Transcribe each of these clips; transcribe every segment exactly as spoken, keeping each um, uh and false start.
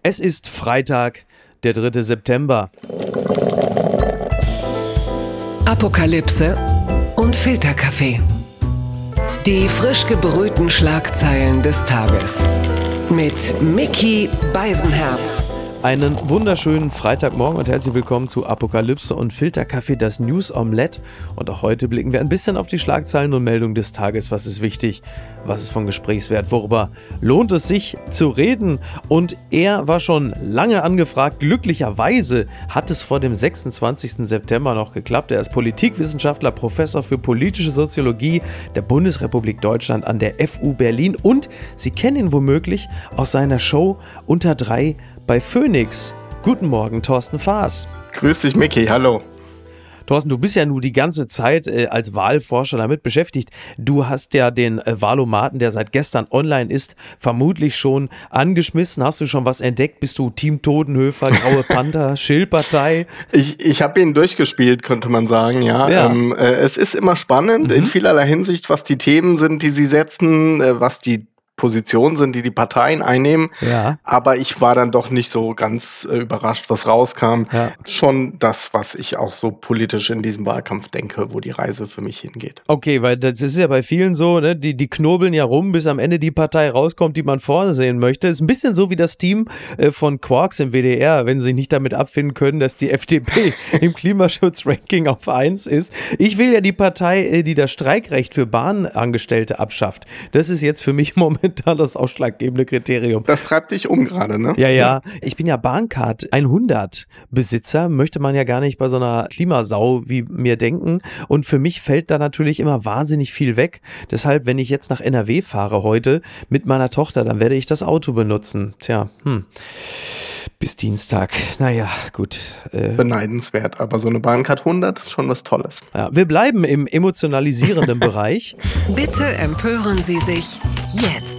Es ist Freitag, der dritte September. Apokalypse und Filterkaffee. Die frisch gebrühten Schlagzeilen des Tages. Mit Micky Beisenherz. Einen wunderschönen Freitagmorgen und herzlich willkommen zu Apokalypse und Filterkaffee, das News Omelette. Und auch heute blicken wir ein bisschen auf die Schlagzeilen und Meldungen des Tages. Was ist wichtig? Was ist von Gesprächswert? Worüber lohnt es sich zu reden? Und er war schon lange angefragt. Glücklicherweise hat es vor dem sechsundzwanzigsten September noch geklappt. Er ist Politikwissenschaftler, Professor für politische Soziologie der Bundesrepublik Deutschland an der F U Berlin. Und Sie kennen ihn womöglich aus seiner Show Unter drei bei Phoenix. Guten Morgen, Thorsten Faas. Grüß dich, Micky. Hallo. Thorsten, du bist ja nun die ganze Zeit äh, als Wahlforscher damit beschäftigt. Du hast ja den äh, Wahlomaten, der seit gestern online ist, vermutlich schon angeschmissen. Hast du schon was entdeckt? Bist du Team Todenhöfer, Graue Panther, Schill-Partei? Ich, ich habe ihn durchgespielt, könnte man sagen, ja. ja. Ähm, äh, es ist immer spannend mhm. in vielerlei Hinsicht, was die Themen sind, die sie setzen, äh, was die Positionen sind, die die Parteien einnehmen. Ja. Aber ich war dann doch nicht so ganz äh, überrascht, was rauskam. Ja. Schon das, was ich auch so politisch in diesem Wahlkampf denke, wo die Reise für mich hingeht. Okay, weil das ist ja bei vielen so, ne? die, die knobeln ja rum, bis am Ende die Partei rauskommt, die man vorne sehen möchte. Ist ein bisschen so wie das Team äh, von Quarks im W D R, wenn sie sich nicht damit abfinden können, dass die F D P im Klimaschutzranking auf eins ist. Ich will ja die Partei, äh, die das Streikrecht für Bahnangestellte abschafft. Das ist jetzt für mich momentan da das ausschlaggebende Kriterium. Das treibt dich um gerade, ne? Ja, ja. Ich bin ja Bahncard hundert Besitzer, möchte man ja gar nicht bei so einer Klimasau wie mir denken. Und für mich fällt da natürlich immer wahnsinnig viel weg. Deshalb, wenn ich jetzt nach N R W fahre heute mit meiner Tochter, dann werde ich das Auto benutzen. Tja, hm. Bis Dienstag. Naja, gut. Äh, Beneidenswert, aber so eine Bahncard hundert ist schon was Tolles. Ja, wir bleiben im emotionalisierenden Bereich. Bitte empören Sie sich jetzt.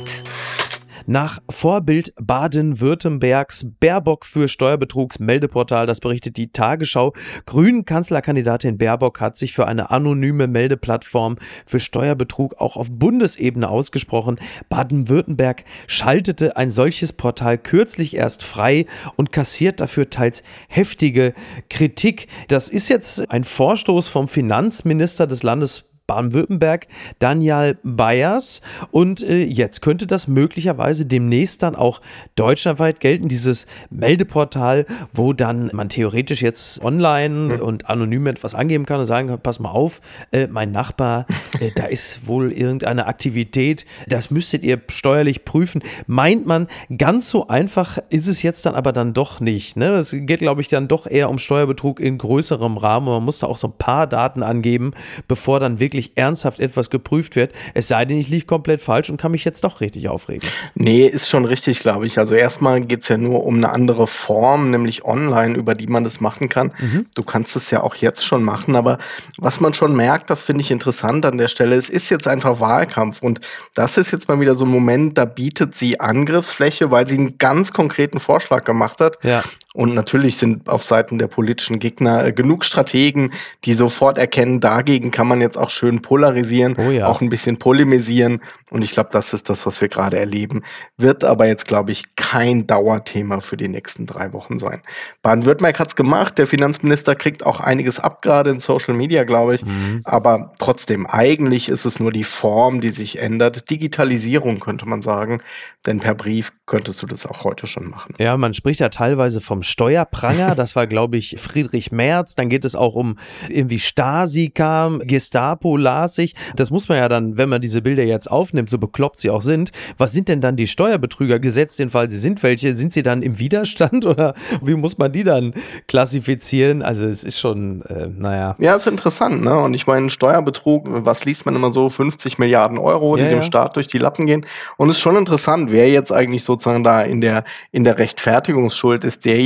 Nach Vorbild Baden-Württembergs Baerbock für Steuerbetrugsmeldeportal, das berichtet die Tagesschau. Grünen-Kanzlerkandidatin Baerbock hat sich für eine anonyme Meldeplattform für Steuerbetrug auch auf Bundesebene ausgesprochen. Baden-Württemberg schaltete ein solches Portal kürzlich erst frei und kassiert dafür teils heftige Kritik. Das ist jetzt ein Vorstoß vom Finanzminister des Landes Baden-Württemberg, Daniel Bayers. Und äh, jetzt könnte das möglicherweise demnächst dann auch deutschlandweit gelten, dieses Meldeportal, wo dann man theoretisch jetzt online und anonym etwas angeben kann und sagen kann, pass mal auf, äh, mein Nachbar, äh, da ist wohl irgendeine Aktivität, das müsstet ihr steuerlich prüfen. Meint man, ganz so einfach ist es jetzt dann aber dann doch nicht. Ne? Es geht, glaube ich, dann doch eher um Steuerbetrug in größerem Rahmen. Man muss da auch so ein paar Daten angeben, bevor dann wirklich ernsthaft etwas geprüft wird. Es sei denn, ich liege komplett falsch und kann mich jetzt doch richtig aufregen. Nee, ist schon richtig, glaube ich. Also erstmal geht es ja nur um eine andere Form, nämlich online, über die man das machen kann. Mhm. Du kannst es ja auch jetzt schon machen, aber was man schon merkt, das finde ich interessant an der Stelle, es ist jetzt einfach Wahlkampf und das ist jetzt mal wieder so ein Moment, da bietet sie Angriffsfläche, weil sie einen ganz konkreten Vorschlag gemacht hat. Ja. Und natürlich sind auf Seiten der politischen Gegner genug Strategen, die sofort erkennen, dagegen kann man jetzt auch schön polarisieren, oh ja. auch ein bisschen polemisieren. Und ich glaube, das ist das, was wir gerade erleben. Wird aber jetzt, glaube ich, kein Dauerthema für die nächsten drei Wochen sein. Baden-Württemberg hat es gemacht. Der Finanzminister kriegt auch einiges ab, gerade in Social Media, glaube ich. Mhm. Aber trotzdem, eigentlich ist es nur die Form, die sich ändert. Digitalisierung könnte man sagen. Denn per Brief könntest du das auch heute schon machen. Ja, man spricht ja teilweise vom Steuerpranger. Das war, glaube ich, Friedrich Merz. Dann geht es auch um irgendwie Stasi kam, Gestapo las ich. Das muss man ja dann, wenn man diese Bilder jetzt aufnimmt, so bekloppt sie auch sind. Was sind denn dann die Steuerbetrüger, gesetzt den Fall, sie sind welche? Sind sie dann im Widerstand oder wie muss man die dann klassifizieren? Also es ist schon, äh, naja. Ja, ist interessant, ne? Und ich meine, Steuerbetrug, was liest man immer so? fünfzig Milliarden Euro, die ja, dem ja. Staat durch die Lappen gehen. Und es ist schon interessant, wer jetzt eigentlich sozusagen da in der, in der Rechtfertigungsschuld ist. Derjenige,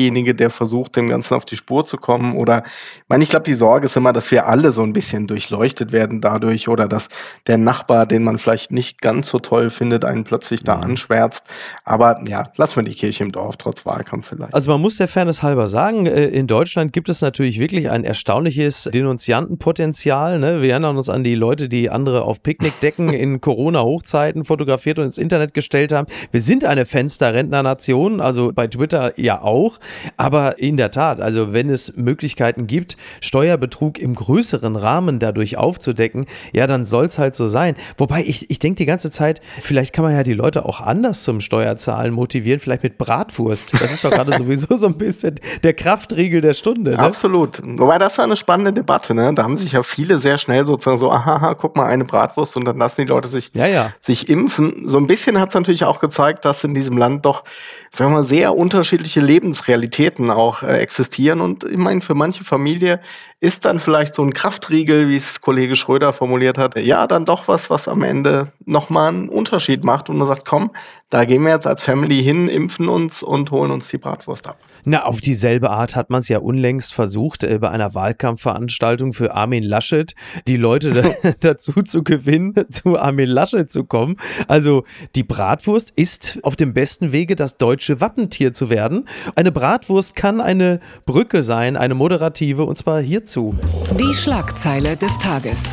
derjenige, der versucht, dem Ganzen auf die Spur zu kommen? Oder, ich meine, ich glaube, die Sorge ist immer, dass wir alle so ein bisschen durchleuchtet werden dadurch oder dass der Nachbar, den man vielleicht nicht ganz so toll findet, einen plötzlich da anschwärzt. Aber ja, lassen wir die Kirche im Dorf, trotz Wahlkampf vielleicht. Also man muss der Fairness halber sagen, in Deutschland gibt es natürlich wirklich ein erstaunliches Denunziantenpotenzial. Ne? Wir erinnern uns an die Leute, die andere auf Picknickdecken in Corona-Hochzeiten fotografiert und ins Internet gestellt haben. Wir sind eine Fensterrentner-Nation, also bei Twitter ja auch. Aber in der Tat, also wenn es Möglichkeiten gibt, Steuerbetrug im größeren Rahmen dadurch aufzudecken, ja, dann soll es halt so sein. Wobei ich, ich denke die ganze Zeit, vielleicht kann man ja die Leute auch anders zum Steuerzahlen motivieren, vielleicht mit Bratwurst. Das ist doch gerade sowieso so ein bisschen der Kraftriegel der Stunde. Ne? Absolut. Wobei das war eine spannende Debatte. Ne? Da haben sich ja viele sehr schnell sozusagen so, aha, guck mal, eine Bratwurst und dann lassen die Leute sich, ja, ja. sich impfen. So ein bisschen hat es natürlich auch gezeigt, dass in diesem Land doch, sagen wir mal, sehr unterschiedliche Lebensrealitäten auch äh, existieren. Und ich meine, für manche Familie ist dann vielleicht so ein Kraftriegel, wie es Kollege Schröder formuliert hat, ja, dann doch was, was am Ende nochmal einen Unterschied macht und man sagt, komm, da gehen wir jetzt als Family hin, impfen uns und holen uns die Bratwurst ab. Na, auf dieselbe Art hat man es ja unlängst versucht, äh, bei einer Wahlkampfveranstaltung für Armin Laschet die Leute da, dazu zu gewinnen, zu Armin Laschet zu kommen. Also die Bratwurst ist auf dem besten Wege, das deutsche Wappentier zu werden. Eine Bratwurst kann eine Brücke sein, eine moderative, und zwar hierzu. Die Schlagzeile des Tages.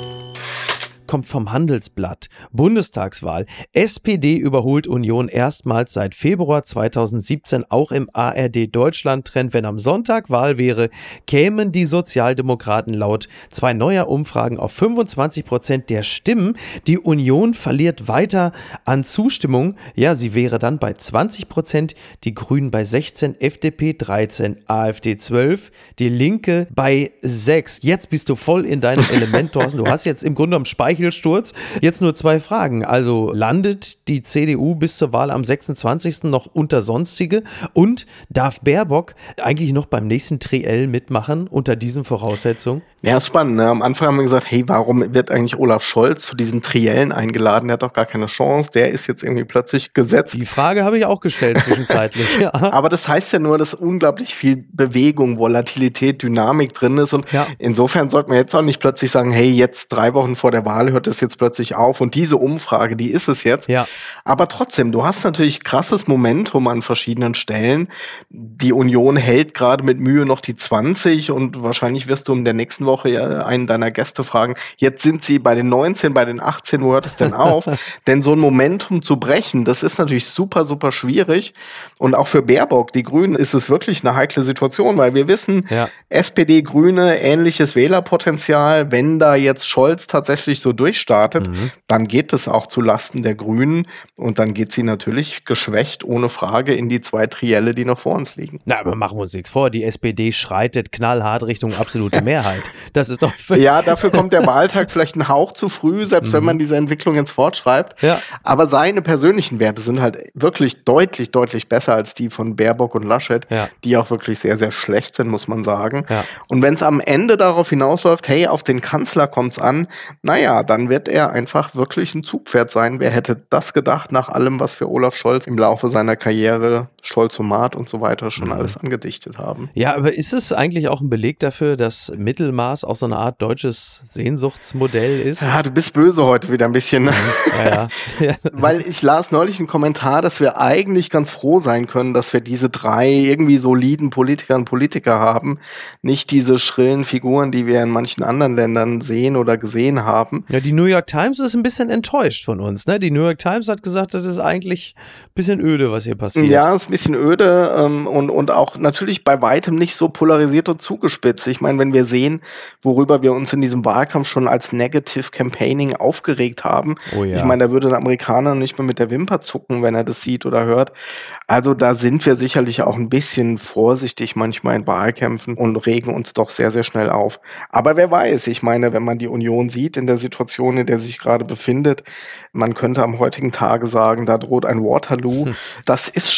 Kommt vom Handelsblatt. Bundestagswahl. S P D überholt Union erstmals seit Februar zweitausendsiebzehn auch im A R D-Deutschland-Trend. Wenn am Sonntag Wahl wäre, kämen die Sozialdemokraten laut zwei neuer Umfragen auf fünfundzwanzig Prozent der Stimmen. Die Union verliert weiter an Zustimmung. Ja, sie wäre dann bei zwanzig Prozent, die Grünen bei sechzehn, F D P dreizehn, AfD zwölf, die Linke bei sechs. Jetzt bist du voll in deinem Element, Thorsten. Du hast jetzt im Grunde genommen Speichel Sturz. Jetzt nur zwei Fragen. Also landet die C D U bis zur Wahl am sechsundzwanzigsten noch unter Sonstige und darf Baerbock eigentlich noch beim nächsten Triell mitmachen unter diesen Voraussetzungen? Ja, ist spannend. Ne? Am Anfang haben wir gesagt, hey, warum wird eigentlich Olaf Scholz zu diesen Triellen eingeladen? Der hat doch gar keine Chance. Der ist jetzt irgendwie plötzlich gesetzt. Die Frage habe ich auch gestellt zwischenzeitlich. Ja. Aber das heißt ja nur, dass unglaublich viel Bewegung, Volatilität, Dynamik drin ist. Und ja. insofern sollte man jetzt auch nicht plötzlich sagen, hey, jetzt drei Wochen vor der Wahl hört es jetzt plötzlich auf. Und diese Umfrage, die ist es jetzt. Ja. Aber trotzdem, du hast natürlich krasses Momentum an verschiedenen Stellen. Die Union hält gerade mit Mühe noch die zwanzig und wahrscheinlich wirst du in der nächsten Woche einen deiner Gäste fragen, jetzt sind sie bei den neunzehn, bei den achtzehn, wo hört es denn auf? Denn so ein Momentum zu brechen, das ist natürlich super, super schwierig. Und auch für Baerbock, die Grünen, ist es wirklich eine heikle Situation, weil wir wissen, ja. S P D, Grüne, ähnliches Wählerpotenzial. Wenn da jetzt Scholz tatsächlich so durchstartet, mhm. dann geht es auch zu Lasten der Grünen und dann geht sie natürlich geschwächt, ohne Frage, in die zwei Trielle, die noch vor uns liegen. Na, aber machen wir uns nichts vor, die S P D schreitet knallhart Richtung absolute Mehrheit. Das ist doch ja, dafür kommt der Wahltag vielleicht ein Hauch zu früh, selbst mhm. wenn man diese Entwicklung jetzt fortschreibt. Ja. Aber seine persönlichen Werte sind halt wirklich deutlich, deutlich besser als die von Baerbock und Laschet, ja. die auch wirklich sehr, sehr schlecht sind, muss man sagen. Ja. Und wenn es am Ende darauf hinausläuft, hey, auf den Kanzler kommt's an, naja, dann wird er einfach wirklich ein Zugpferd sein. Wer hätte das gedacht, nach allem, was wir Olaf Scholz im Laufe seiner Karriere, Scholzomat und so weiter schon mhm. alles angedichtet haben. Ja, aber ist es eigentlich auch ein Beleg dafür, dass Mittelmaß auch so eine Art deutsches Sehnsuchtsmodell ist? Ja, du bist böse heute wieder ein bisschen. Ja, ja. Ja. Weil ich las neulich einen Kommentar, dass wir eigentlich ganz froh sein können, dass wir diese drei irgendwie soliden Politiker und Politiker haben. Nicht diese schrillen Figuren, die wir in manchen anderen Ländern sehen oder gesehen haben. Ja, die New York Times ist ein bisschen enttäuscht von uns. Ne? Die New York Times hat gesagt, das ist eigentlich ein bisschen öde, was hier passiert. Ja, ist ein bisschen öde ähm, und, und auch natürlich bei weitem nicht so polarisiert und zugespitzt. Ich meine, wenn wir sehen, worüber wir uns in diesem Wahlkampf schon als Negative Campaigning aufgeregt haben. Oh ja. Ich meine, da würde ein Amerikaner nicht mehr mit der Wimper zucken, wenn er das sieht oder hört. Also da sind wir sicherlich auch ein bisschen vorsichtig manchmal in Wahlkämpfen und regen uns doch sehr, sehr schnell auf. Aber wer weiß, ich meine, wenn man die Union sieht in der Situation, in der sie sich gerade befindet, man könnte am heutigen Tage sagen, da droht ein Waterloo. Hm. Das ist schon wirklich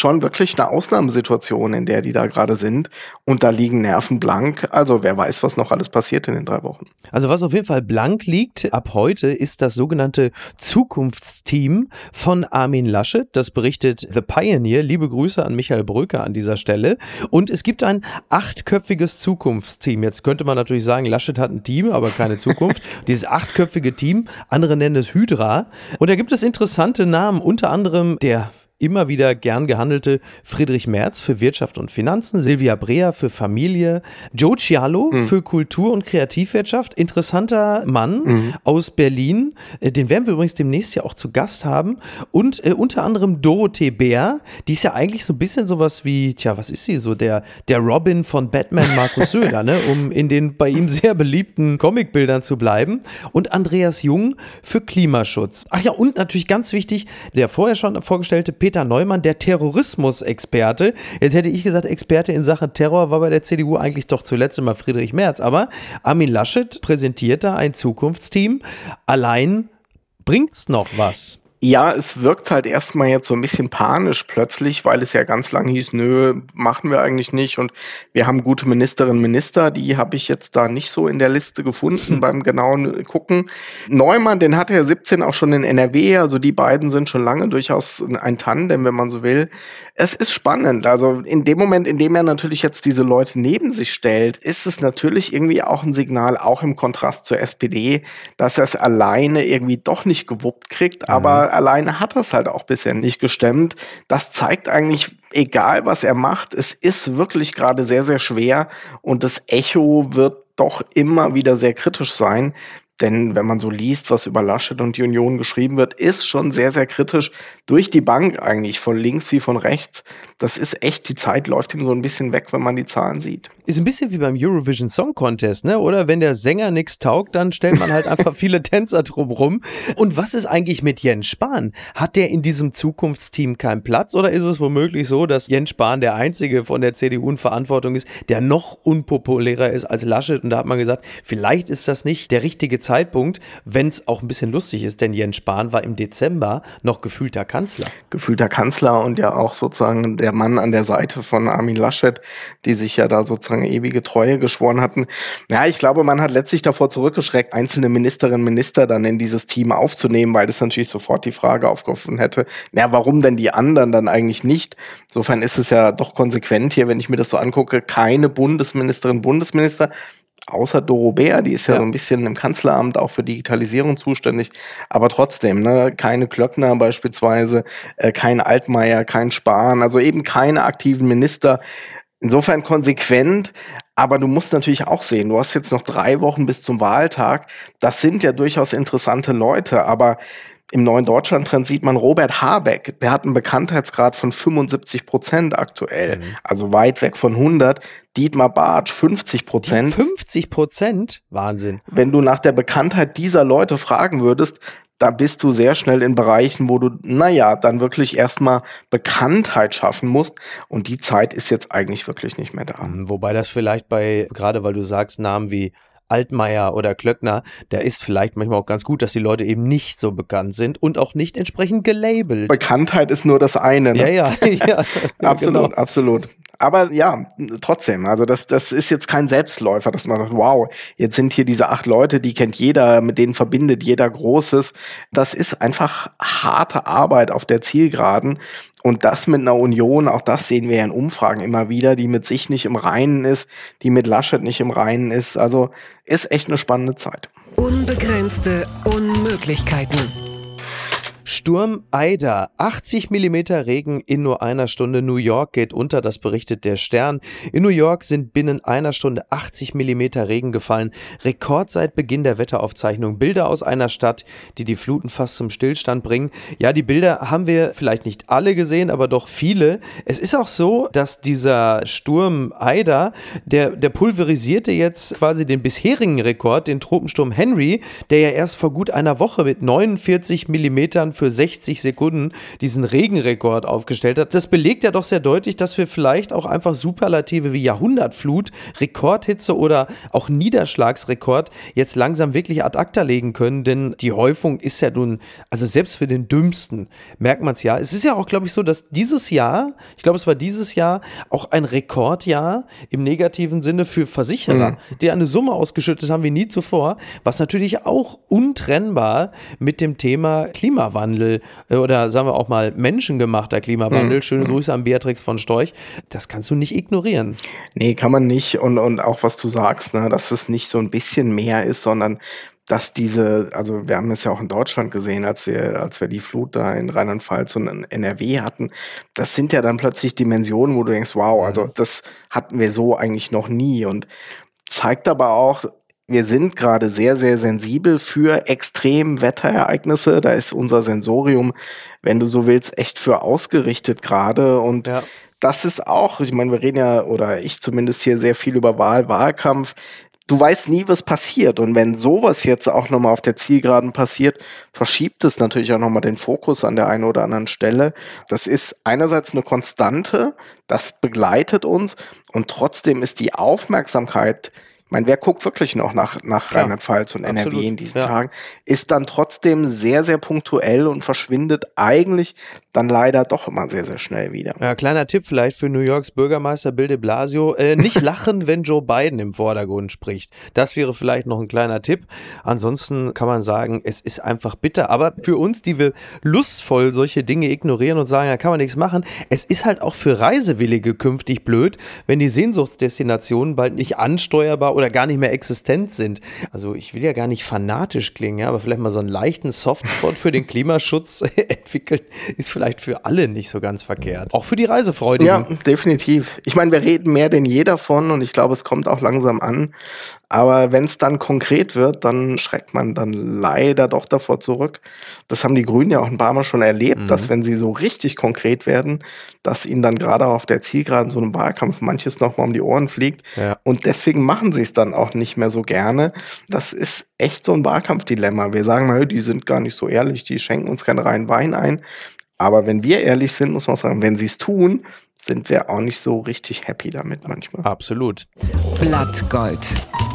wirklich eine Ausnahmesituation, in der die da gerade sind. Und da liegen Nerven blank. Also wer weiß, was noch alles passiert in den drei Wochen. Also was auf jeden Fall blank liegt ab heute, ist das sogenannte Zukunftsteam von Armin Laschet. Das berichtet The Pioneer. Liebe Grüße an Michael Bröker an dieser Stelle. Und es gibt ein achtköpfiges Zukunftsteam. Jetzt könnte man natürlich sagen, Laschet hat ein Team, aber keine Zukunft. Dieses achtköpfige Team, andere nennen es Hydra. Und da gibt es interessante Namen, unter anderem der immer wieder gern gehandelte Friedrich Merz für Wirtschaft und Finanzen, Silvia Brea für Familie, Joe Cialo mhm. für Kultur- und Kreativwirtschaft, interessanter Mann mhm. aus Berlin, den werden wir übrigens demnächst ja auch zu Gast haben, und äh, unter anderem Dorothee Bär, die ist ja eigentlich so ein bisschen sowas wie, tja, was ist sie, so der, der Robin von Batman Markus Söder, ne, um in den bei ihm sehr beliebten Comicbildern zu bleiben, und Andreas Jung für Klimaschutz. Ach ja, und natürlich ganz wichtig, der vorher schon vorgestellte Peter Neumann, der Terrorismus-Experte. Jetzt hätte ich gesagt, Experte in Sachen Terror war bei der C D U eigentlich doch zuletzt immer Friedrich Merz. Aber Armin Laschet präsentiert da ein Zukunftsteam. Allein bringt's noch was? Ja, es wirkt halt erstmal jetzt so ein bisschen panisch plötzlich, weil es ja ganz lange hieß, nö, machen wir eigentlich nicht. Und wir haben gute Ministerinnen und Minister, die habe ich jetzt da nicht so in der Liste gefunden beim genauen Gucken. Neumann, den hatte er siebzehn auch schon in N R W, also die beiden sind schon lange durchaus ein Tandem, wenn man so will. Es ist spannend, also in dem Moment, in dem er natürlich jetzt diese Leute neben sich stellt, ist es natürlich irgendwie auch ein Signal, auch im Kontrast zur S P D, dass er es alleine irgendwie doch nicht gewuppt kriegt, aber mhm. alleine hat er es halt auch bisher nicht gestemmt. Das zeigt eigentlich, egal was er macht, es ist wirklich gerade sehr, sehr schwer und das Echo wird doch immer wieder sehr kritisch sein. Denn wenn man so liest, was über Laschet und die Union geschrieben wird, ist schon sehr, sehr kritisch durch die Bank eigentlich, von links wie von rechts. Das ist echt, die Zeit läuft ihm so ein bisschen weg, wenn man die Zahlen sieht. Ist ein bisschen wie beim Eurovision Song Contest, ne? Oder wenn der Sänger nichts taugt, dann stellt man halt einfach viele Tänzer drumrum. Und was ist eigentlich mit Jens Spahn? Hat der in diesem Zukunftsteam keinen Platz? Oder ist es womöglich so, dass Jens Spahn der Einzige von der C D U in Verantwortung ist, der noch unpopulärer ist als Laschet? Und da hat man gesagt, vielleicht ist das nicht der richtige Zeitpunkt, wenn es auch ein bisschen lustig ist, denn Jens Spahn war im Dezember noch gefühlter Kanzler. Gefühlter Kanzler und ja auch sozusagen der Mann an der Seite von Armin Laschet, die sich ja da sozusagen ewige Treue geschworen hatten. Ja, ich glaube, man hat letztlich davor zurückgeschreckt, einzelne Ministerinnen und Minister dann in dieses Team aufzunehmen, weil das natürlich sofort die Frage aufgeworfen hätte, na, warum denn die anderen dann eigentlich nicht? Insofern ist es ja doch konsequent hier, wenn ich mir das so angucke, keine Bundesministerin, Bundesminister, außer Doro Bär, die ist ja, ja so ein bisschen im Kanzleramt auch für Digitalisierung zuständig, aber trotzdem, ne, keine Klöckner beispielsweise, äh, kein Altmaier, kein Spahn, also eben keine aktiven Minister. Insofern konsequent, aber du musst natürlich auch sehen, du hast jetzt noch drei Wochen bis zum Wahltag, das sind ja durchaus interessante Leute, aber im Neuen Deutschland-Trend sieht man Robert Habeck, der hat einen Bekanntheitsgrad von fünfundsiebzig Prozent aktuell, mhm. also weit weg von hundert. Dietmar Bartsch fünfzig Prozent. fünfzig Prozent? Wahnsinn. Wenn du nach der Bekanntheit dieser Leute fragen würdest, da bist du sehr schnell in Bereichen, wo du, naja, dann wirklich erstmal Bekanntheit schaffen musst. Und die Zeit ist jetzt eigentlich wirklich nicht mehr da. Wobei das vielleicht bei, gerade weil du sagst, Namen wie Altmaier oder Klöckner, da ist vielleicht manchmal auch ganz gut, dass die Leute eben nicht so bekannt sind und auch nicht entsprechend gelabelt. Bekanntheit ist nur das eine. Ne? Ja, ja, ja. Absolut, genau. absolut. Aber ja, trotzdem, also das, das ist jetzt kein Selbstläufer, dass man sagt, wow, jetzt sind hier diese acht Leute, die kennt jeder, mit denen verbindet jeder Großes. Das ist einfach harte Arbeit auf der Zielgeraden. Und das mit einer Union, auch das sehen wir ja in Umfragen immer wieder, die mit sich nicht im Reinen ist, die mit Laschet nicht im Reinen ist. Also ist echt eine spannende Zeit. Unbegrenzte Unmöglichkeiten. Sturm Ida, achtzig Millimeter Regen in nur einer Stunde. New York geht unter, das berichtet der Stern. In New York sind binnen einer Stunde achtzig Millimeter Regen gefallen. Rekord seit Beginn der Wetteraufzeichnung. Bilder aus einer Stadt, die die Fluten fast zum Stillstand bringen. Ja, die Bilder haben wir vielleicht nicht alle gesehen, aber doch viele. Es ist auch so, dass dieser Sturm Ida, der, der pulverisierte jetzt quasi den bisherigen Rekord, den Tropensturm Henry, der ja erst vor gut einer Woche mit neunundvierzig Millimetern für sechzig Sekunden diesen Regenrekord aufgestellt hat. Das belegt ja doch sehr deutlich, dass wir vielleicht auch einfach Superlative wie Jahrhundertflut, Rekordhitze oder auch Niederschlagsrekord jetzt langsam wirklich ad acta legen können, denn die Häufung ist ja nun, also selbst für den Dümmsten merkt man es ja. Es ist ja auch, glaube ich, so, dass dieses Jahr, ich glaube, es war dieses Jahr auch ein Rekordjahr im negativen Sinne für Versicherer, mhm. die eine Summe ausgeschüttet haben wie nie zuvor, was natürlich auch untrennbar mit dem Thema Klimawandel äh, oder sagen wir auch mal menschengemachter Klimawandel, mhm. schöne Grüße an Beatrix von Storch, das kannst du nicht ignorieren. Nee, kann man nicht und, und auch was du sagst, ne, dass es nicht so ein bisschen mehr ist, sondern dass diese, also wir haben es ja auch in Deutschland gesehen, als wir, als wir die Flut da in Rheinland-Pfalz und in N R W hatten, das sind ja dann plötzlich Dimensionen, wo du denkst, wow, also das hatten wir so eigentlich noch nie und zeigt aber auch, wir sind gerade sehr, sehr sensibel für Extremwetterereignisse. Da ist unser Sensorium, wenn du so willst, echt für ausgerichtet gerade. Und ja. das ist auch, ich meine, wir reden ja, oder ich zumindest hier sehr viel über Wahl, Wahlkampf. Du weißt nie, was passiert. Und wenn sowas jetzt auch nochmal auf der Zielgeraden passiert, verschiebt es natürlich auch nochmal den Fokus an der einen oder anderen Stelle. Das ist einerseits eine Konstante, das begleitet uns. Und trotzdem ist die Aufmerksamkeit, ich meine, wer guckt wirklich noch nach, nach Rheinland-Pfalz und Absolut. N R W in diesen ja. Tagen, ist dann trotzdem sehr, sehr punktuell und verschwindet eigentlich dann leider doch immer sehr, sehr schnell wieder. Ja, kleiner Tipp vielleicht für New Yorks Bürgermeister Bill de Blasio, äh, nicht lachen, wenn Joe Biden im Vordergrund spricht. Das wäre vielleicht noch ein kleiner Tipp. Ansonsten kann man sagen, es ist einfach bitter. Aber für uns, die wir lustvoll solche Dinge ignorieren und sagen, da kann man nichts machen, es ist halt auch für Reisewillige künftig blöd, wenn die Sehnsuchtsdestinationen bald nicht ansteuerbar oder gar nicht mehr existent sind. Also ich will ja gar nicht fanatisch klingen, ja, aber vielleicht mal so einen leichten Softspot für den Klimaschutz entwickeln, ist vielleicht für alle nicht so ganz verkehrt. Auch für die Reisefreudigen. Ja, definitiv. Ich meine, wir reden mehr denn je davon und ich glaube, es kommt auch langsam an. Aber wenn es dann konkret wird, dann schreckt man dann leider doch davor zurück. Das haben die Grünen ja auch ein paar Mal schon erlebt, mhm. dass wenn sie so richtig konkret werden, dass ihnen dann gerade auf der Zielgeraden so einem Wahlkampf manches nochmal um die Ohren fliegt. Ja. Und deswegen machen sie es dann auch nicht mehr so gerne. Das ist echt so ein Wahlkampfdilemma. Wir sagen mal, die sind gar nicht so ehrlich, die schenken uns keinen reinen Wein ein. Aber wenn wir ehrlich sind, muss man sagen, wenn sie es tun, sind wir auch nicht so richtig happy damit manchmal. Absolut. Blattgold.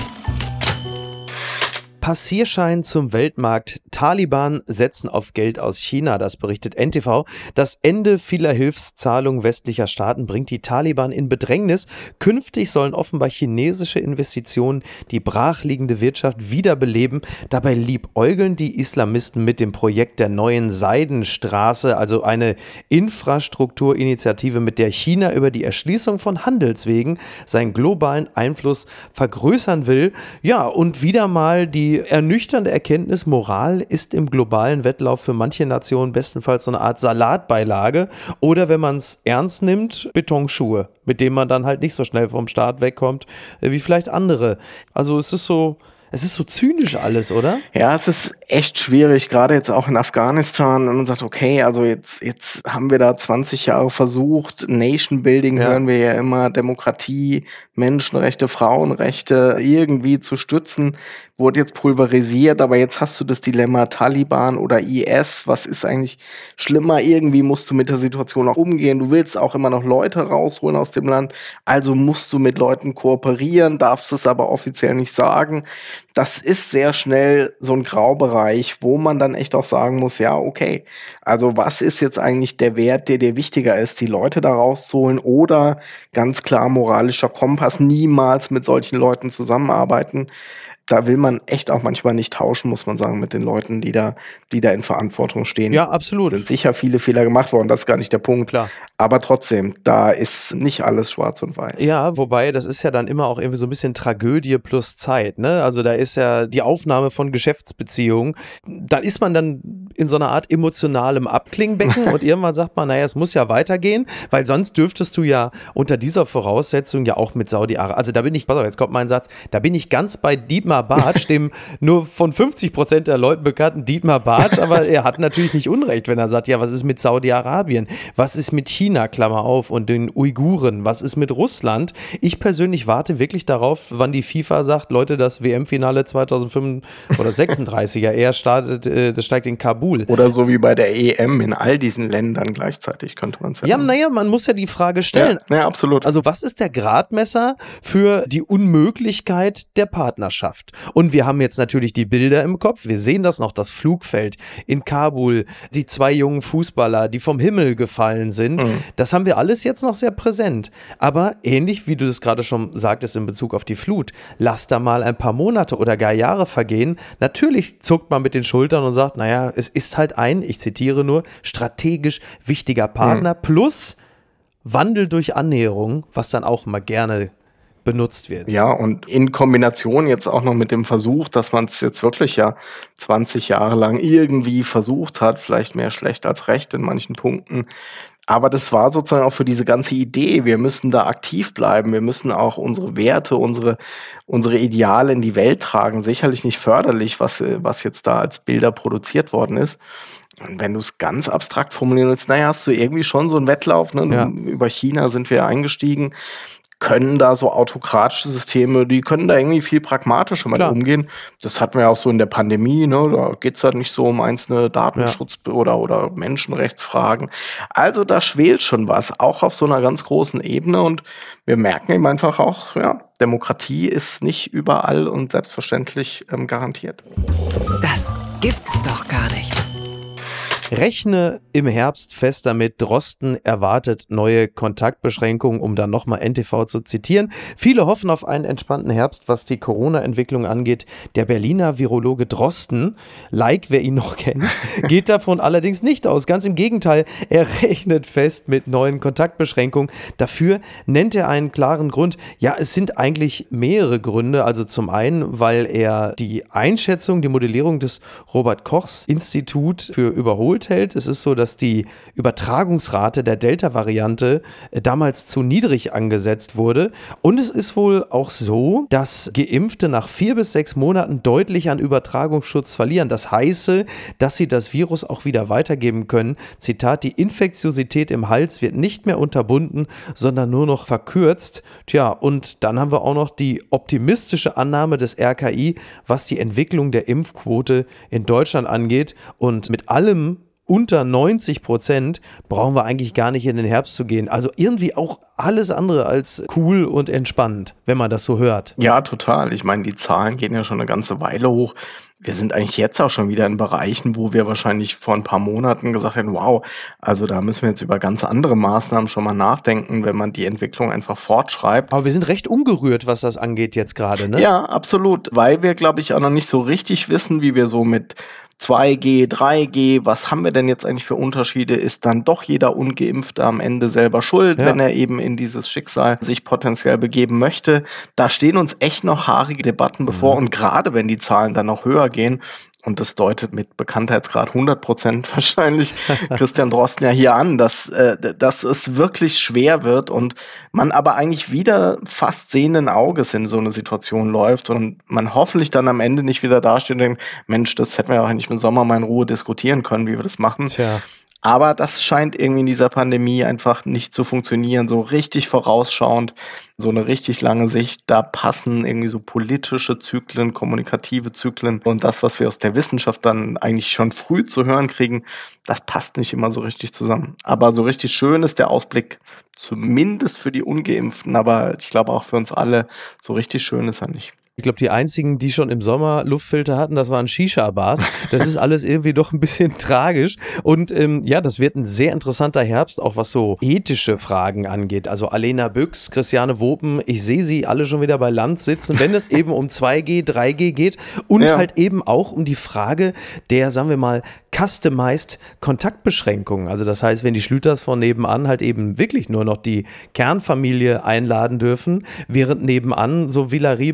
Passierschein zum Weltmarkt. Taliban setzen auf Geld aus China, das berichtet N T V. Das Ende vieler Hilfszahlungen westlicher Staaten bringt die Taliban in Bedrängnis. Künftig sollen offenbar chinesische Investitionen die brachliegende Wirtschaft wiederbeleben. Dabei liebäugeln die Islamisten mit dem Projekt der neuen Seidenstraße, also eine Infrastrukturinitiative, mit der China über die Erschließung von Handelswegen seinen globalen Einfluss vergrößern will. Ja, und wieder mal die Die ernüchternde Erkenntnis, Moral ist im globalen Wettlauf für manche Nationen bestenfalls so eine Art Salatbeilage oder wenn man es ernst nimmt, Betonschuhe, mit denen man dann halt nicht so schnell vom Start wegkommt, wie vielleicht andere. Also es ist so... Es ist so zynisch alles, oder? Ja, es ist echt schwierig, gerade jetzt auch in Afghanistan, wenn man sagt, okay, also jetzt, jetzt haben wir da zwanzig Jahre versucht, Nation Building ja. hören wir ja immer, Demokratie, Menschenrechte, Frauenrechte irgendwie zu stützen, wurde jetzt pulverisiert, aber jetzt hast du das Dilemma Taliban oder I S, was ist eigentlich schlimmer? Irgendwie musst du mit der Situation auch umgehen, du willst auch immer noch Leute rausholen aus dem Land, also musst du mit Leuten kooperieren, darfst es aber offiziell nicht sagen. Das ist sehr schnell so ein Graubereich, wo man dann echt auch sagen muss, ja, okay, also was ist jetzt eigentlich der Wert, der dir wichtiger ist, die Leute da rauszuholen oder ganz klar moralischer Kompass, niemals mit solchen Leuten zusammenarbeiten. Da will man echt auch manchmal nicht tauschen, muss man sagen, mit den Leuten, die da, die da in Verantwortung stehen. Ja, absolut. Sind sicher viele Fehler gemacht worden, das ist gar nicht der Punkt. Klar. Aber trotzdem, da ist nicht alles schwarz und weiß. Ja, wobei, das ist ja dann immer auch irgendwie so ein bisschen Tragödie plus Zeit, ne? Also da ist ja die Aufnahme von Geschäftsbeziehungen. Da ist man dann in so einer Art emotionalem Abklingbecken und irgendwann sagt man, naja, es muss ja weitergehen, weil sonst dürftest du ja unter dieser Voraussetzung ja auch mit Saudi-Arabien, also da bin ich, pass auf, jetzt kommt mein Satz, da bin ich ganz bei Dietmar Bartsch, dem nur von fünfzig Prozent der Leuten bekannten Dietmar Bartsch, aber er hat natürlich nicht Unrecht, wenn er sagt, ja, was ist mit Saudi-Arabien? Was ist mit China? China, Klammer auf, und den Uiguren? Was ist mit Russland? Ich persönlich warte wirklich darauf, wann die FIFA sagt, Leute, das W M-Finale zweitausendfünf oder sechsunddreißig ja eher startet, äh, das steigt in Kabul. Oder so wie bei der E M in all diesen Ländern gleichzeitig, könnte man sagen. Ja, naja, man muss ja die Frage stellen. Ja, ja, absolut. Also was ist der Gradmesser für die Unmöglichkeit der Partnerschaft? Und wir haben jetzt natürlich die Bilder im Kopf. Wir sehen das noch, das Flugfeld in Kabul, die zwei jungen Fußballer, die vom Himmel gefallen sind. Mhm. Das haben wir alles jetzt noch sehr präsent. Aber ähnlich wie du das gerade schon sagtest in Bezug auf die Flut, lass da mal ein paar Monate oder gar Jahre vergehen. Natürlich zuckt man mit den Schultern und sagt, naja, es ist halt ein, ich zitiere nur, strategisch wichtiger Partner mhm. plus Wandel durch Annäherung, was dann auch mal gerne benutzt wird. Ja, und in Kombination jetzt auch noch mit dem Versuch, dass man es jetzt wirklich ja zwanzig Jahre lang irgendwie versucht hat, vielleicht mehr schlecht als recht in manchen Punkten. Aber das war sozusagen auch für diese ganze Idee, wir müssen da aktiv bleiben, wir müssen auch unsere Werte, unsere, unsere Ideale in die Welt tragen. Sicherlich nicht förderlich, was, was jetzt da als Bilder produziert worden ist. Und wenn du es ganz abstrakt formulieren willst, naja, hast du irgendwie schon so einen Wettlauf, ne? Ja. Über China sind wir eingestiegen, können da so autokratische Systeme, die können da irgendwie viel pragmatischer mit Klar. umgehen. Das hatten wir ja auch so in der Pandemie, ne? Da geht es halt nicht so um einzelne Datenschutz- ja. oder, oder Menschenrechtsfragen. Also da schwelt schon was, auch auf so einer ganz großen Ebene. Und wir merken eben einfach auch, ja, Demokratie ist nicht überall und selbstverständlich ähm, garantiert. Das gibt's doch gar nicht. Rechne im Herbst fest damit, Drosten erwartet neue Kontaktbeschränkungen, um dann nochmal N T V zu zitieren. Viele hoffen auf einen entspannten Herbst, was die Corona-Entwicklung angeht. Der Berliner Virologe Drosten, like wer ihn noch kennt, geht davon allerdings nicht aus. Ganz im Gegenteil, er rechnet fest mit neuen Kontaktbeschränkungen. Dafür nennt er einen klaren Grund. Ja, es sind eigentlich mehrere Gründe. Also zum einen, weil er die Einschätzung, die Modellierung des Robert-Kochs-Institut für überholt hält. Es ist so, dass die Übertragungsrate der Delta-Variante damals zu niedrig angesetzt wurde. Und es ist wohl auch so, dass Geimpfte nach vier bis sechs Monaten deutlich an Übertragungsschutz verlieren. Das heiße, dass sie das Virus auch wieder weitergeben können. Zitat, die Infektiosität im Hals wird nicht mehr unterbunden, sondern nur noch verkürzt. Tja, und dann haben wir auch noch die optimistische Annahme des R K I, was die Entwicklung der Impfquote in Deutschland angeht. Und mit allem unter neunzig Prozent brauchen wir eigentlich gar nicht in den Herbst zu gehen. Also irgendwie auch alles andere als cool und entspannt, wenn man das so hört. Ja, total. Ich meine, die Zahlen gehen ja schon eine ganze Weile hoch. Wir sind eigentlich jetzt auch schon wieder in Bereichen, wo wir wahrscheinlich vor ein paar Monaten gesagt hätten, wow, also da müssen wir jetzt über ganz andere Maßnahmen schon mal nachdenken, wenn man die Entwicklung einfach fortschreibt. Aber wir sind recht ungerührt, was das angeht jetzt gerade, ne? Ja, absolut, weil wir, glaube ich, auch noch nicht so richtig wissen, wie wir so mit zwei G, drei G, was haben wir denn jetzt eigentlich für Unterschiede? Ist dann doch jeder Ungeimpfte am Ende selber schuld, ja. wenn er eben in dieses Schicksal sich potenziell begeben möchte? Da stehen uns echt noch haarige Debatten bevor. Mhm. Und gerade wenn die Zahlen dann noch höher gehen, und das deutet mit Bekanntheitsgrad hundert Prozent wahrscheinlich Christian Drosten ja hier an, dass, äh, dass es wirklich schwer wird und man aber eigentlich wieder fast sehenden Auges in so eine Situation läuft und man hoffentlich dann am Ende nicht wieder dasteht und denkt, Mensch, das hätten wir ja auch eigentlich im Sommer mal in Ruhe diskutieren können, wie wir das machen. Tja. Aber das scheint irgendwie in dieser Pandemie einfach nicht zu funktionieren, so richtig vorausschauend, so eine richtig lange Sicht. Da passen irgendwie so politische Zyklen, kommunikative Zyklen und das, was wir aus der Wissenschaft dann eigentlich schon früh zu hören kriegen, das passt nicht immer so richtig zusammen. Aber so richtig schön ist der Ausblick, zumindest für die Ungeimpften, aber ich glaube auch für uns alle, so richtig schön ist er nicht. Ich glaube, die einzigen, die schon im Sommer Luftfilter hatten, das waren Shisha-Bars. Das ist alles irgendwie doch ein bisschen tragisch. Und ähm, ja, das wird ein sehr interessanter Herbst, auch was so ethische Fragen angeht. Also Alena Büchs, Christiane Wopen, ich sehe sie alle schon wieder bei Lanz sitzen, wenn es eben um zwei G, drei G geht und ja. halt eben auch um die Frage der, sagen wir mal, customized Kontaktbeschränkungen. Also das heißt, wenn die Schlüters von nebenan halt eben wirklich nur noch die Kernfamilie einladen dürfen, während nebenan so Villa Riba, Villa Bar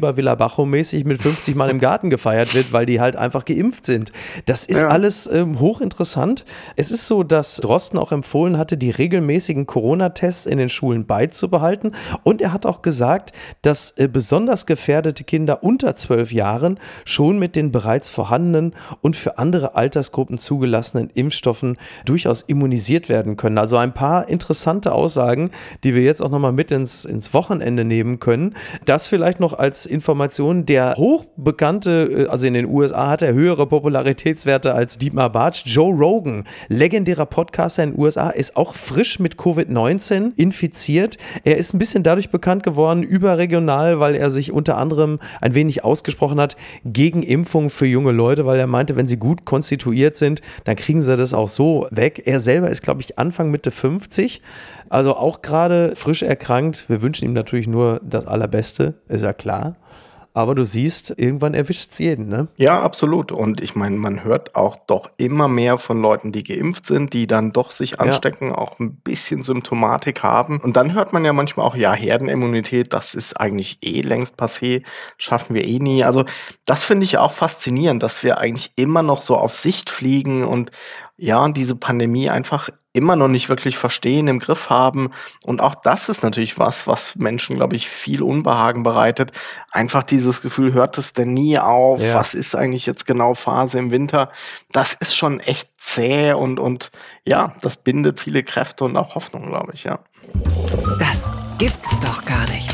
Tacho-mäßig mit fünfzig Mann im Garten gefeiert wird, weil die halt einfach geimpft sind. Das ist ja alles ähm, hochinteressant. Es ist so, dass Drosten auch empfohlen hatte, die regelmäßigen Corona-Tests in den Schulen beizubehalten. Und er hat auch gesagt, dass äh, besonders gefährdete Kinder unter zwölf Jahren schon mit den bereits vorhandenen und für andere Altersgruppen zugelassenen Impfstoffen durchaus immunisiert werden können. Also ein paar interessante Aussagen, die wir jetzt auch nochmal mit ins, ins Wochenende nehmen können. Das vielleicht noch als Information. Der hochbekannte, also in den U S A hat er höhere Popularitätswerte als Dietmar Bartsch. Joe Rogan, legendärer Podcaster in den U S A, ist auch frisch mit Covid neunzehn infiziert. Er ist ein bisschen dadurch bekannt geworden, überregional, weil er sich unter anderem ein wenig ausgesprochen hat gegen Impfungen für junge Leute, weil er meinte, wenn sie gut konstituiert sind, dann kriegen sie das auch so weg. Er selber ist, glaube ich, Anfang Mitte fünfzig, also auch gerade frisch erkrankt. Wir wünschen ihm natürlich nur das Allerbeste, ist ja klar. Aber du siehst, irgendwann erwischt es jeden, ne? Ja, absolut. Und ich meine, man hört auch doch immer mehr von Leuten, die geimpft sind, die dann doch sich anstecken, ja. auch ein bisschen Symptomatik haben. Und dann hört man ja manchmal auch, ja, Herdenimmunität, das ist eigentlich eh längst passé, schaffen wir eh nie. Also das finde ich auch faszinierend, dass wir eigentlich immer noch so auf Sicht fliegen und ja, diese Pandemie einfach immer noch nicht wirklich verstehen, im Griff haben. Und auch das ist natürlich was, was Menschen, glaube ich, viel Unbehagen bereitet. Einfach dieses Gefühl, hört es denn nie auf? Ja. Was ist eigentlich jetzt genau Phase im Winter? Das ist schon echt zäh und, und ja, das bindet viele Kräfte und auch Hoffnung, glaube ich, ja. Das gibt's doch gar nicht.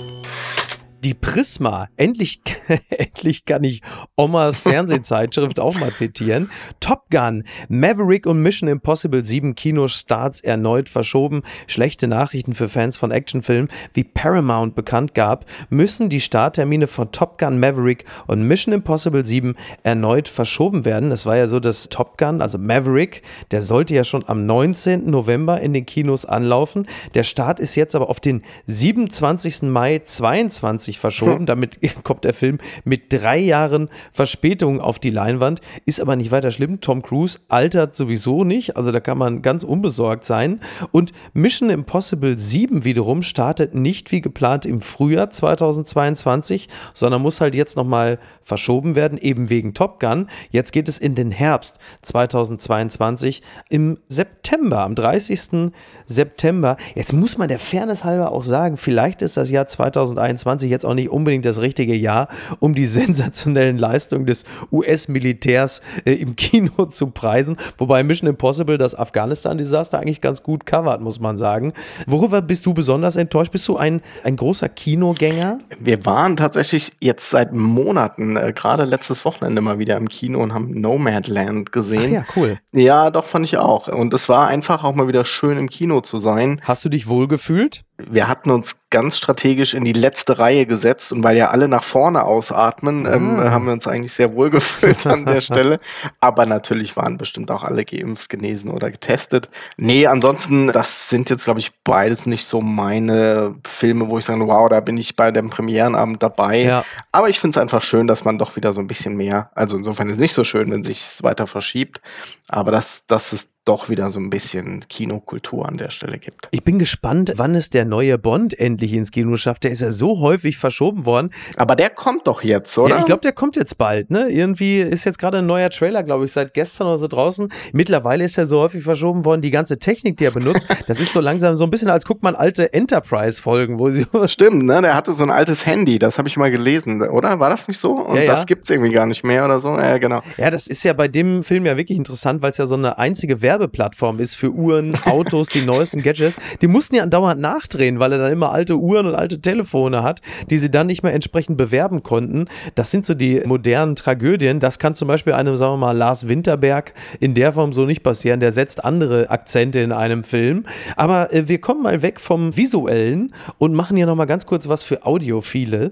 Die Prisma, endlich, endlich kann ich Omas Fernsehzeitschrift auch mal zitieren. Top Gun, Maverick und Mission Impossible sieben Kinostarts erneut verschoben. Schlechte Nachrichten für Fans von Actionfilmen. Wie Paramount bekannt gab, müssen die Starttermine von Top Gun, Maverick und Mission Impossible sieben erneut verschoben werden. Es war ja so, dass Top Gun, also Maverick, der sollte ja schon am neunzehnten November in den Kinos anlaufen. Der Start ist jetzt aber auf den siebenundzwanzigsten Mai zweitausendzweiundzwanzig verschoben. Damit kommt der Film mit drei Jahren Verspätung auf die Leinwand. Ist aber nicht weiter schlimm. Tom Cruise altert sowieso nicht. Also da kann man ganz unbesorgt sein. Und Mission Impossible sieben wiederum startet nicht wie geplant im Frühjahr zweitausendzweiundzwanzig, sondern muss halt jetzt nochmal verschoben werden, eben wegen Top Gun. Jetzt geht es in den Herbst zweitausendzweiundzwanzig im September, am dreißigsten September. Jetzt muss man der Fairness halber auch sagen, vielleicht ist das Jahr zweitausendeinundzwanzig jetzt auch nicht unbedingt das richtige Jahr, um die sensationellen Leistungen des U S-Militärs äh, im Kino zu preisen. Wobei Mission Impossible das Afghanistan-Desaster eigentlich ganz gut covert, muss man sagen. Worüber bist du besonders enttäuscht? Bist du ein, ein großer Kinogänger? Wir waren tatsächlich jetzt seit Monaten, äh, gerade letztes Wochenende mal wieder im Kino und haben Nomadland gesehen. Ach ja, cool. Ja, doch, fand ich auch. Und es war einfach auch mal wieder schön im Kino zu sein. Hast du dich wohlgefühlt? Wir hatten uns ganz strategisch in die letzte Reihe gesetzt und weil ja alle nach vorne ausatmen, ähm, ah. haben wir uns eigentlich sehr wohl gefühlt an der Stelle. Aber natürlich waren bestimmt auch alle geimpft, genesen oder getestet. Nee, ansonsten, das sind jetzt, glaube ich, beides nicht so meine Filme, wo ich sage, wow, da bin ich bei dem Premierenabend dabei. Ja. Aber ich finde es einfach schön, dass man doch wieder so ein bisschen mehr, also insofern ist es nicht so schön, wenn sich es weiter verschiebt, aber dass, dass es doch wieder so ein bisschen Kinokultur an der Stelle gibt. Ich bin gespannt, wann es der neue Bond endlich ins Kino schafft. Der ist ja so häufig verschoben worden. Aber der kommt doch jetzt, oder? Ja, ich glaube, der kommt jetzt bald, ne? Irgendwie ist jetzt gerade ein neuer Trailer, glaube ich, seit gestern oder so draußen. Mittlerweile ist er so häufig verschoben worden. Die ganze Technik, die er benutzt, das ist so langsam so ein bisschen, als guckt man alte Enterprise-Folgen, wo sie... Stimmt, ne? Der hatte so ein altes Handy, das habe ich mal gelesen, oder? War das nicht so? Und ja, das ja. gibt's irgendwie gar nicht mehr oder so? Ja, genau. Ja, das ist ja bei dem Film ja wirklich interessant, weil es ja so eine einzige Werbeplattform ist für Uhren, Autos, die neuesten Gadgets. Die mussten ja andauernd nachdrehen, weil er dann immer alte Uhren und alte Telefone hat, die sie dann nicht mehr entsprechend bewerben konnten. Das sind so die modernen Tragödien. Das kann zum Beispiel einem, sagen wir mal, Lars Winterberg in der Form so nicht passieren. Der setzt andere Akzente in einem Film. Aber äh, wir kommen mal weg vom Visuellen und machen hier nochmal ganz kurz was für Audiophile.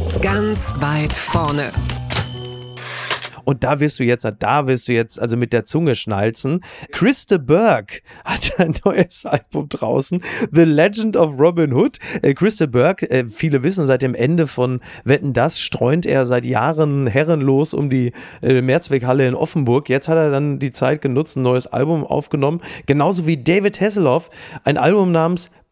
Ganz weit vorne. Und da wirst du jetzt, da wirst du jetzt also mit der Zunge schnalzen. Chris de Burgh hat ein neues Album draußen, The Legend of Robin Hood. Äh, Chris de Burgh, äh, viele wissen, seit dem Ende von Wetten, dass streunt er seit Jahren herrenlos um die äh, Mehrzweckhalle in Offenburg. Jetzt hat er dann die Zeit genutzt, ein neues Album aufgenommen. Genauso wie David Hasselhoff, ein Album namens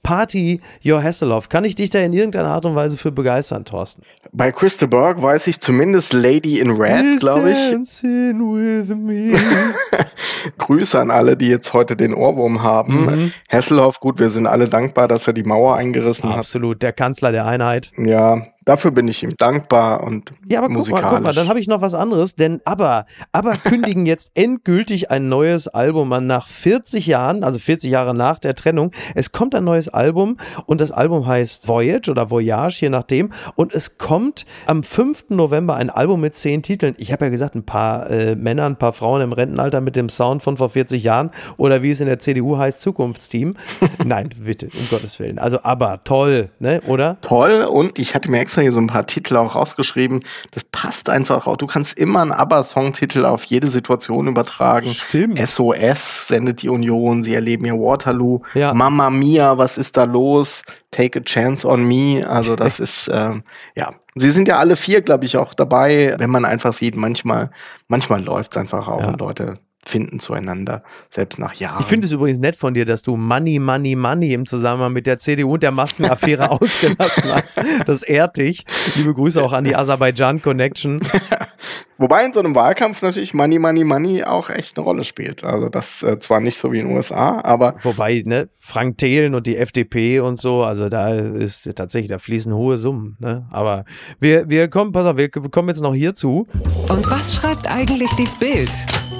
Party Your Hasselhoff. Kann ich dich da in irgendeiner Art und Weise für begeistern, Thorsten? Bei Crystal Burke weiß ich zumindest Lady in Red, glaube ich. Dancing with me. Grüße an alle, die jetzt heute den Ohrwurm haben. Mhm. Hasselhoff, gut, wir sind alle dankbar, dass er die Mauer eingerissen hat. Absolut, der Kanzler der Einheit. Ja, dafür bin ich ihm dankbar und ja, aber musikalisch. Guck mal, guck mal, dann habe ich noch was anderes, denn aber, aber kündigen jetzt endgültig ein neues Album an nach vierzig Jahren, also vierzig Jahre nach der Trennung. Es kommt ein neues Album und das Album heißt Voyage oder Voyage, je nachdem. Und es kommt am fünften November ein Album mit zehn Titeln. Ich habe ja gesagt, ein paar äh, Männer, ein paar Frauen im Rentenalter mit dem Sound von vor vierzig Jahren oder wie es in der C D U heißt, Zukunftsteam. Nein, bitte, um Gottes Willen. Also aber toll, ne, oder? Toll, und ich hatte mir extra hier so ein paar Titel auch rausgeschrieben. Das passt einfach auch. Du kannst immer einen ABBA-Songtitel auf jede Situation übertragen. Stimmt. S O S sendet die Union, sie erleben ihr Waterloo. Ja. Mamma Mia, was ist da los? Take a Chance on Me. Also das ist, ähm, ja. Sie sind ja alle vier, glaube ich, auch dabei. Wenn man einfach sieht, manchmal, manchmal läuft es einfach auch ja. und Leute finden zueinander, selbst nach Jahren. Ich finde es übrigens nett von dir, dass du Money, Money, Money im Zusammenhang mit der C D U und der Maskenaffäre ausgelassen hast. Das ehrt dich. Liebe Grüße auch an die Aserbaidschan-Connection. Wobei in so einem Wahlkampf natürlich Money, Money, Money auch echt eine Rolle spielt. Also das äh, zwar nicht so wie in den U S A, aber... Wobei, ne, Frank Thelen und die F D P und so, also da ist tatsächlich, da fließen hohe Summen, ne? Aber wir, wir kommen, pass auf, wir kommen jetzt noch hierzu. Und was schreibt eigentlich die Bild?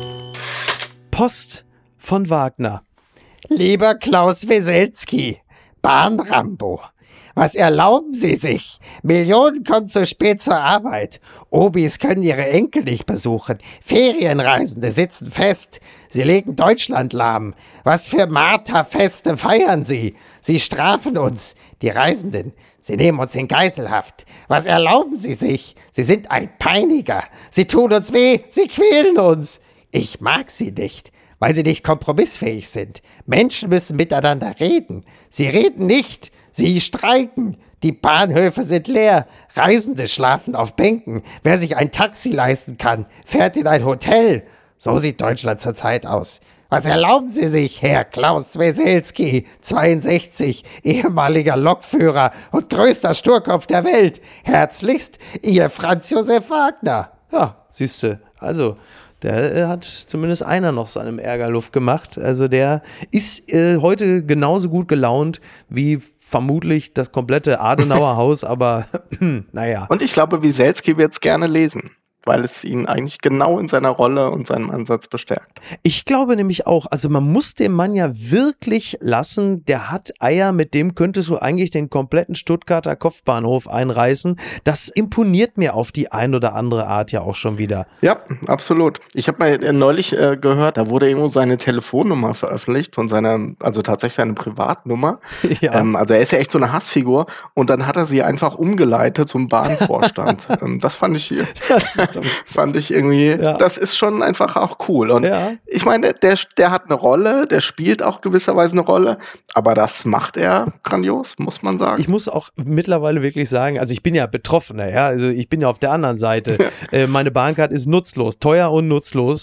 Post von Wagner. Lieber Klaus Weselski, Bahnrambo, was erlauben Sie sich? Millionen kommen zu spät zur Arbeit. Obis können ihre Enkel nicht besuchen. Ferienreisende sitzen fest. Sie legen Deutschland lahm. Was für Marterfeste feiern Sie? Sie strafen uns, die Reisenden. Sie nehmen uns in Geiselhaft. Was erlauben Sie sich? Sie sind ein Peiniger. Sie tun uns weh. Sie quälen uns. Ich mag sie nicht, weil sie nicht kompromissfähig sind. Menschen müssen miteinander reden. Sie reden nicht, sie streiken. Die Bahnhöfe sind leer. Reisende schlafen auf Bänken. Wer sich ein Taxi leisten kann, fährt in ein Hotel. So sieht Deutschland zurzeit aus. Was erlauben Sie sich, Herr Klaus Weselski, zweiundsechzig, ehemaliger Lokführer und größter Sturkopf der Welt? Herzlichst, Ihr Franz Josef Wagner. Ja, siehste, also... Der äh, hat zumindest einer noch seinem Ärger Luft gemacht. Also der ist äh, heute genauso gut gelaunt wie vermutlich das komplette Adenauer Haus, aber naja. Und ich glaube, Wieselski wird es gerne lesen, weil es ihn eigentlich genau in seiner Rolle und seinem Ansatz bestärkt. Ich glaube nämlich auch, also man muss dem Mann ja wirklich lassen, der hat Eier, mit dem könntest du eigentlich den kompletten Stuttgarter Kopfbahnhof einreißen. Das imponiert mir auf die ein oder andere Art ja auch schon wieder. Ja, absolut. Ich habe mal neulich äh, gehört, da wurde irgendwo seine Telefonnummer veröffentlicht von seiner, also tatsächlich seine Privatnummer. Ja. Ähm, also er ist ja echt so eine Hassfigur und dann hat er sie einfach umgeleitet zum Bahnvorstand. ähm, das fand ich, das ist fand ich irgendwie, ja. Das ist schon einfach auch cool. Und ja. Ich meine, der, der hat eine Rolle, der spielt auch gewisserweise eine Rolle, aber das macht er grandios, muss man sagen. Ich muss auch mittlerweile wirklich sagen, also ich bin ja Betroffener, ja, also ich bin ja auf der anderen Seite. äh, meine Bahncard ist nutzlos, teuer und nutzlos,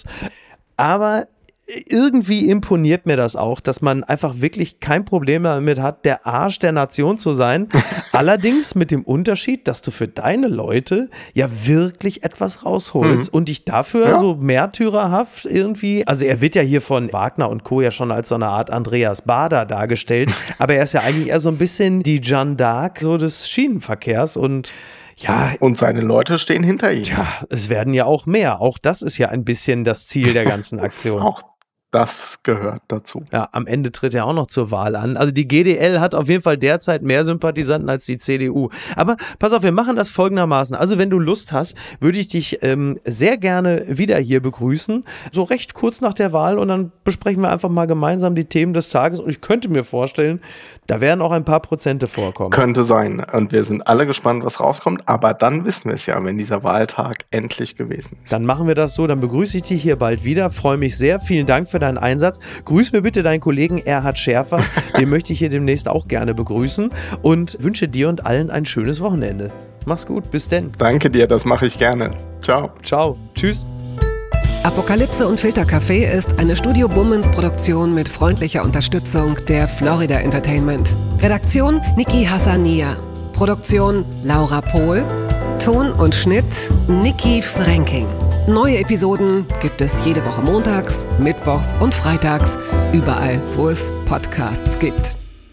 aber irgendwie imponiert mir das auch, dass man einfach wirklich kein Problem damit hat, der Arsch der Nation zu sein. Allerdings mit dem Unterschied, dass du für deine Leute ja wirklich etwas rausholst mhm. und dich dafür ja. so märtyrerhaft irgendwie, also er wird ja hier von Wagner und Co. ja schon als so eine Art Andreas Baader dargestellt, aber er ist ja eigentlich eher so ein bisschen die Jeanne d'Arc so des Schienenverkehrs und ja, und seine Leute stehen hinter ihm. Tja, es werden ja auch mehr. Auch das ist ja ein bisschen das Ziel der ganzen Aktion. Auch das gehört dazu. Ja, am Ende tritt er auch noch zur Wahl an. Also die G D L hat auf jeden Fall derzeit mehr Sympathisanten als die C D U. Aber pass auf, wir machen das folgendermaßen. Also wenn du Lust hast, würde ich dich ähm, sehr gerne wieder hier begrüßen. So recht kurz nach der Wahl und dann besprechen wir einfach mal gemeinsam die Themen des Tages. Und ich könnte mir vorstellen, da werden auch ein paar Prozente vorkommen. Könnte sein. Und wir sind alle gespannt, was rauskommt. Aber dann wissen wir es ja, wenn dieser Wahltag endlich gewesen ist. Dann machen wir das so. Dann begrüße ich dich hier bald wieder. Freue mich sehr. Vielen Dank für deinen Einsatz. Grüß mir bitte deinen Kollegen Erhard Schärfer. Den möchte ich hier demnächst auch gerne begrüßen. Und wünsche dir und allen ein schönes Wochenende. Mach's gut. Bis denn. Danke dir. Das mache ich gerne. Ciao. Ciao. Tschüss. Apokalypse und Filtercafé ist eine Studio Bummens Produktion mit freundlicher Unterstützung der Florida Entertainment. Redaktion Niki Hassania. Produktion Laura Pohl. Ton und Schnitt Niki Fränking. Neue Episoden gibt es jede Woche montags, mittwochs und freitags, überall, wo es Podcasts gibt.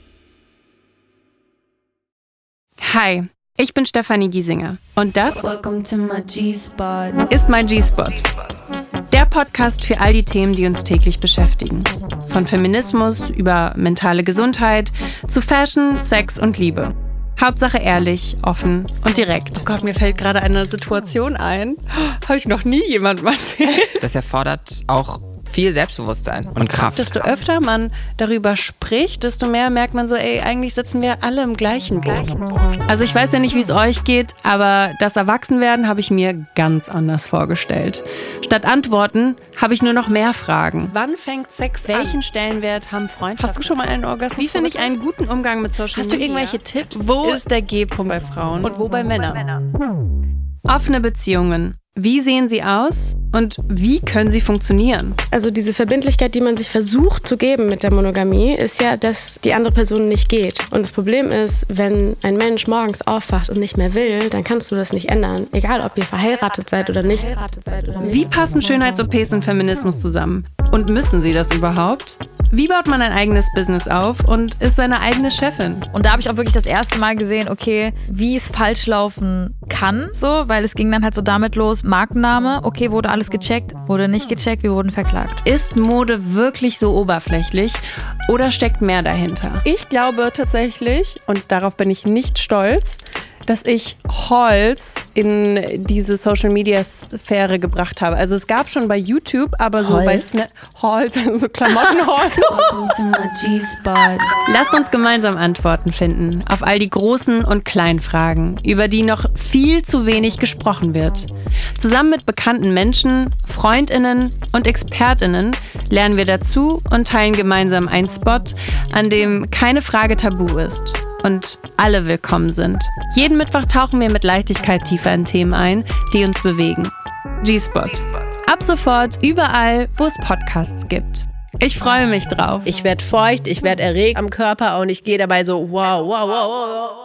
Hi, ich bin Stefanie Giesinger und das Welcome to my G-Spot. ist mein G-Spot. Der Podcast für all die Themen, die uns täglich beschäftigen. Von Feminismus über mentale Gesundheit zu Fashion, Sex und Liebe. Hauptsache ehrlich, offen und direkt. Oh Gott, mir fällt gerade eine Situation ein. Habe ich noch nie jemandem erzählt. Das erfordert auch viel Selbstbewusstsein und Kraft. Desto öfter man darüber spricht, desto mehr merkt man so, ey, eigentlich sitzen wir alle im gleichen Boot. Also ich weiß ja nicht, wie es euch geht, aber das Erwachsenwerden habe ich mir ganz anders vorgestellt. Statt Antworten habe ich nur noch mehr Fragen. Wann fängt Sex an? Welchen Stellenwert haben Freundschaften? Hast du schon mal einen Orgasmus? Wie finde ich einen guten Umgang mit Social Media? Hast du irgendwelche Tipps? Wo ist der G-Punkt bei Frauen und wo bei Männern? Offene Beziehungen. Wie sehen sie aus und wie können sie funktionieren? Also diese Verbindlichkeit, die man sich versucht zu geben mit der Monogamie, ist ja, dass die andere Person nicht geht. Und das Problem ist, wenn ein Mensch morgens aufwacht und nicht mehr will, dann kannst du das nicht ändern. Egal, ob ihr verheiratet seid oder nicht. Wie passen Schönheits-O Ps und Feminismus zusammen? Und müssen sie das überhaupt? Wie baut man ein eigenes Business auf und ist seine eigene Chefin? Und da habe ich auch wirklich das erste Mal gesehen, okay, wie es falsch laufen kann, so, weil es ging dann halt so damit los, Markenname, okay, wurde alles gecheckt, wurde nicht gecheckt, wir wurden verklagt. Ist Mode wirklich so oberflächlich oder steckt mehr dahinter? Ich glaube tatsächlich, und darauf bin ich nicht stolz, dass ich Hauls in diese Social-Media-Sphäre gebracht habe. Also es gab schon bei YouTube, aber so Holz? bei Snap Hauls, so Klamotten-Hauls. Lasst uns gemeinsam Antworten finden auf all die großen und kleinen Fragen, über die noch viel zu wenig gesprochen wird. Zusammen mit bekannten Menschen, FreundInnen und ExpertInnen lernen wir dazu und teilen gemeinsam einen Spot, an dem keine Frage tabu ist und alle willkommen sind. Jeden Mittwoch tauchen wir mit Leichtigkeit tiefer in Themen ein, die uns bewegen. G-Spot. Ab sofort überall, wo es Podcasts gibt. Ich freue mich drauf. Ich werde feucht, ich werde erregt am Körper und ich gehe dabei so wow, wow, wow, wow.